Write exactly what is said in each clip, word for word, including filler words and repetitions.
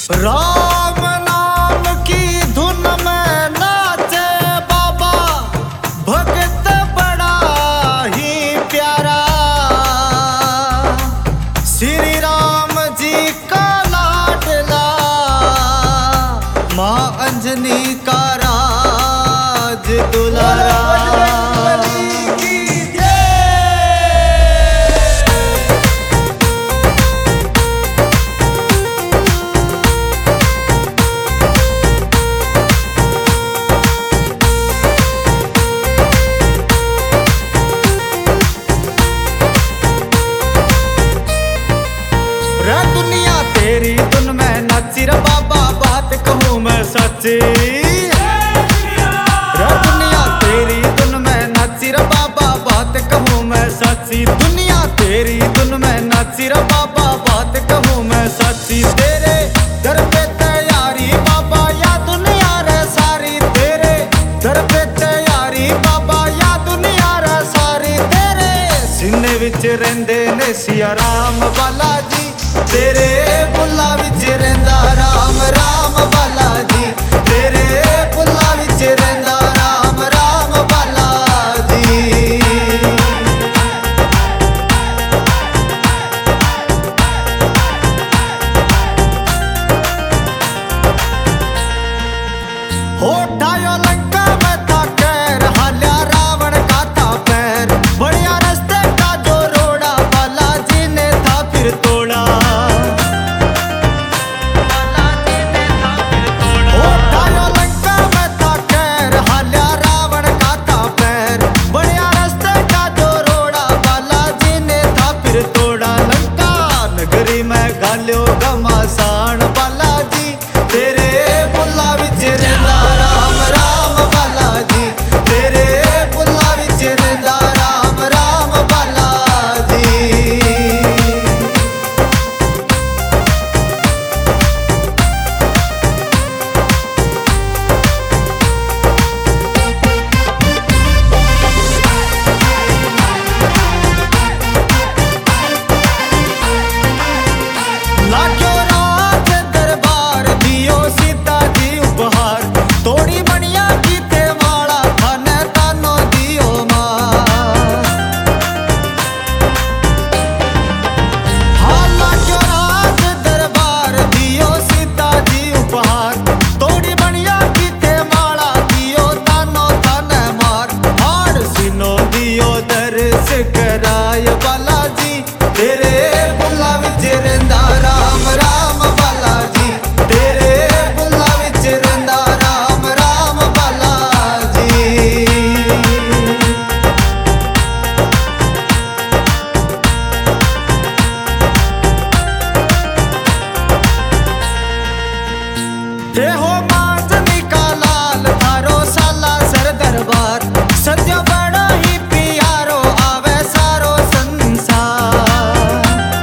राम नाम की धुन में नाचे बाबा, भगत बड़ा ही प्यारा। श्री राम जी का लाडला, माँ अंजनी का राज दुलारा। दुनिया तेरी धुन में नाची रे बाबा, बात कहूँ मैं सच्ची। रे दुनिया तेरी धुन में नाची रे बाबा, बात कहूँ मैं सच्ची। दुनिया तेरी धुन में नाची रे बाबा, बात कहूँ मैं सच्ची। तेरे दर पे तैयारी बाबा, या दुनिया रे सारी। तेरे दर पे तैयारी बाबा, या दुनिया रे सारी। तेरे सीने विच रहिंदे ने सिया राम बालाजी, तेरे बुल्ला विच रहिंदा राम राम बालाजी। तेरे बुल्ला विच रहिंदा राम राम बालाजी। हो ठायो लंका में था कैर, हाल्या रावण का था पैर। बढ़िया रास्ते का जो रोड़ा, बालाजी ने था फिर तोड़ा। गालियो घमासान बालाजी, तेरे बुल्ला विच रहिंदा राम राम बालाजी। तेरे बुल्ला विच रहिंदा राम राम बालाजी। लाग्यो राज दरबार, दियो सीता जी उपहार। तोड़ी मणिया की थे माला, थाने तानो दियो मार। हाँ लाग्यो राज दरबार, दियो सीता जी उपहार। तोड़ी मणिया की थे माला, दियो तानो थाने मार। हाड़ सीनो दियो दर्श कराय बालाजी, तेरे बुल्ला विच रहिंदा राम राम बालाजी। तेरे बुल्ला विच रहिंदा राम राम बालाजी। हे हो मांझनी का लाल, थारो साला सर दरबार। सत्य बड़ा ही प्यारो, आवे सारो संसार।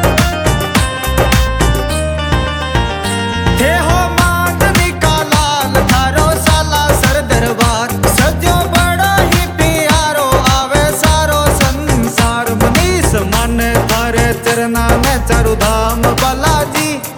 हे हो मांझनी का लाल, थारो साला सर दरबार। सत्य बड़ा ही प्यारो, आवे सारो संसार। मनीष मन थारे चरना में चारु धाम बालाजी,